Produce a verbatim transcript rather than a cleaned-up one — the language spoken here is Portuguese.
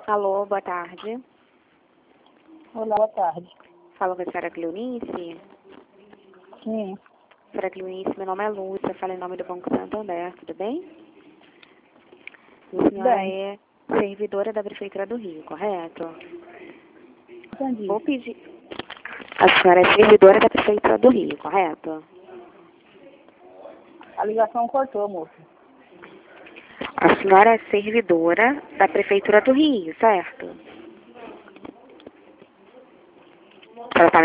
Alô, boa tarde. Olá, boa tarde. Fala com a senhora Cleonice. Sim, Senhora Cleonice, meu nome é Lúcia, falo em nome do Banco Santander, tudo bem? A senhora bem, é servidora da Prefeitura do Rio, correto? entendi. Vou pedir... A senhora é servidora da Prefeitura do Rio, correto? A ligação cortou, moço. A senhora é servidora da Prefeitura do Rio, certo? Ela tá